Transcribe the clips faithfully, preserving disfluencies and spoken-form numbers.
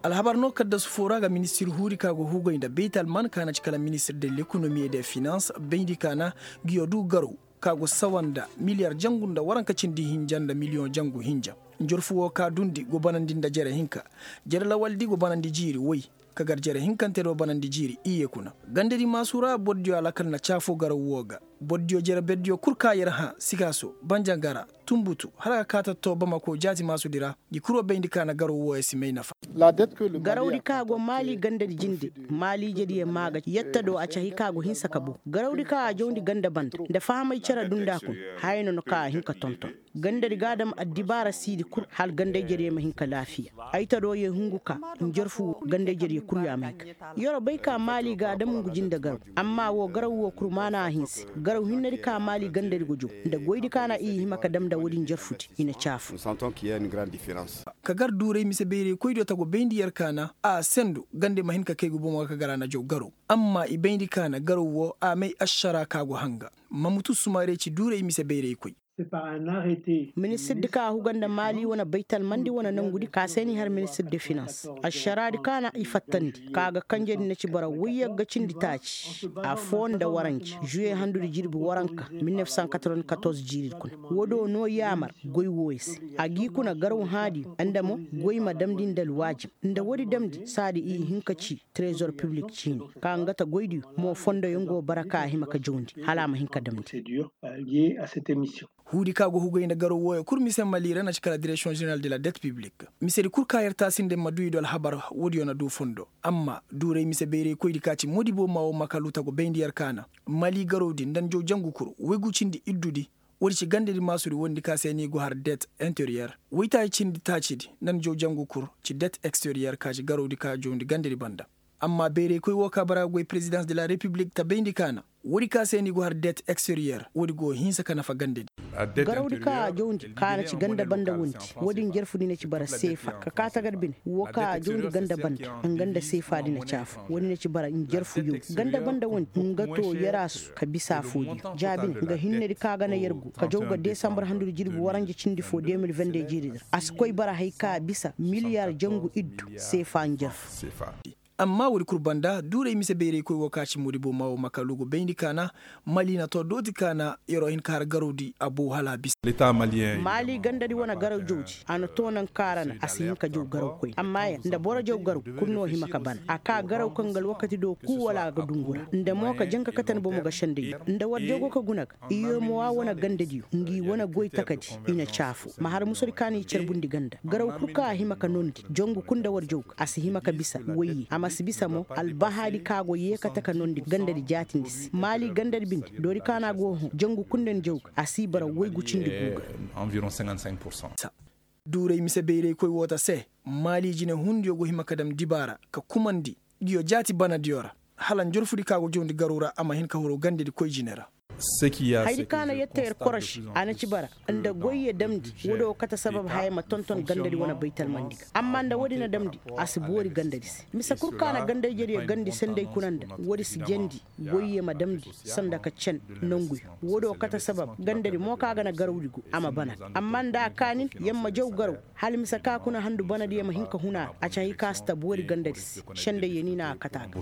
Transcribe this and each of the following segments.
alhabar no kadda su fora ga ministir huri kago hugo inda beital man kana cikala ministir de l'économie et des finances bendi kana giyodu garo kago sawanda miliyar jangunda waranka cindi hinjanda million jangu hinja njorfuwo ka dundi go banandinda jere hinka jere lawaldi go banandi jiri woy kagar jere hinkantero banandi jiri iye kuna gandedi masura boddio alakal na chafo garo woga boddio jere beddio kurka yera ha sigaso banjangara tumbutu haraka kata to bamako jati masudira gikuro bendi kana garo wo esime nafa garawdi kago mali gandedi jinde mali jedi e maga yetta do a cahi kago hinsa kabo garawdi ka jondi ganda band da famay cara dunda kun hayno no ka hinka tonton gandedi gadam addibara sidi kur hal gande jedi ma hinka lafiya ayta do ye hunguka njorfu gande jedi kurya mek yoro bay ka mali gadam gujinda garaw amma wo garaw wo kurmana hinsi garaw hinnari ka mali gandedi gojo nda goydi kana i himaka dam da wodin jorfuti ina chafu kagar dure mise bere koydo tago bendi yar kana a sendu gande mahin ka kegu bomo ka garana jow garo amma i bendi kana garo wo a mai ashara kago hanga mamutu sumare ci dure mise bere koy c'est par un arrêté. Ministre de ka huganda mali wana baital mandi wana nangudi ka seni har ministre de finance asharadi kana ifattandi kaga kanje ne ci bara wiya ga cindi taci a fonda waranci juillet handu jirbi waranka mille neuf cent quatre-vingt-quatorze jirid kun wodo no yamar goy woyes agi kuna garaw hadi andamo goy ma damdin dal wajib nda wodi damdi sadi i hinkaci trésor public cin ka ngata goydi mo fonda yongo baraka himaka jondi halama hinka damdi procédure liée à cette émission. hudi kago hugo ina garo woyo kur mise malira na cikala direction générale de la dette publique miseri kur kayar tasinde maduyi dol habar wodi ona du fondo amma dure mise bere koydi kaci modibo mawo makaluta go bendi yar kana mali garodi ndan jo jangu kur wegu cindi iddudi wodi ci gande di masuri wondi ka seni go har dette intérieure wita cindi tacidi ndan jo jangu kur ci dette extérieure kaci garodi ka jondi gande di banda amma bere koy woka bara go présidence de la république ta bendi kana wodi ka seni go har dette extérieure wodi go hinsa kana fa gande garawdi ka jondi kana ci ganda banda wonti wodi jerfudi ne ci bara sefa ka kata garbin woka jondi ganda banda an ganda sefa dina chafu woni ne ci bara in jerfu yo ganda banda wonti ngato yarasu ka bisa fodi jabin ga hinne ka gana yergu ka joga décembre handu jirbi waranji cindi fo deux mille vingt-deux jiri as koy bara hayka bisa milliard jangu iddu sefa jerf amma wuri kurbanda dure mise bere koy wakaci modibo mawo makalugo bendi kana mali na to doti kana yoro hin kar garodi abu hala bis l'état malien mali gandadi wona garaw jowji ana tonan karana asin ka jow garaw koy amma ya nda bora jow garaw kunno himaka ban aka garaw kangal wakati do ku wala ga dungura nda mo ka janka katan bo mo ga shande nda wadde go ka gunak iyo mo wa wona gandadi ngi wona goy takati ina chafu ma har musori kani cerbundi ganda garaw kurka himaka nondi jongu kunda war jow asi himaka bisa woyi masibisa mo albahari kago yekata ka nondi gandadi jatindis mali gandadi bindi dori kana go jongu kunden jawg asibara woygu cindi buga environ cinquante-cinq pour cent dure mise bere koy wota se mali jine hundiyo go himakadam dibara ka kumandi giyo jati bana diora halan jorfudi kago jondi garura ama hin ka horo gandadi koy jinera haydi kana yetter korosh ana cibara anda goye damdi wodo kata sabab hayma tonton gandadi wona baytal mandiga amma anda wodi na damdi asibori gandadi misa kurkana gandadi jeri gandi sendey kunanda wodi si jendi goye ma damdi sanda ka cen nongu wodo kata sabab gandadi mo kaga na garawdigo ama bana amma nda kanin yamma jaw garaw hal misa ka kuna handu bana di yamma hinka huna a cayi kasta bori gandadi shende yenina kataka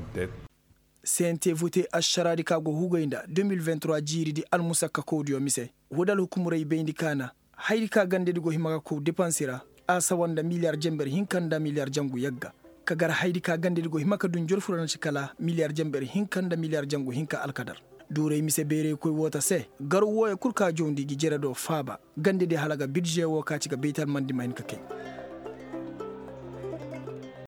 C N T voté a sharadi kago hugoinda deux mille vingt-trois jiri di almusaka kodiyo mise wodal hukumure bendi kana haydi ka gande digo himaka ko dépensira a sawanda milliard jember hinkanda milliard jangu yagga kagar haydi ka gande digo himaka dun jorfurana cikala milliard jember hinkanda milliard jangu hinka alkadar dure mise bere koy wota se garu woye kurka jondi gi jere do faba gande de halaga budget wo ka ci ga beital mandi mahin ka kay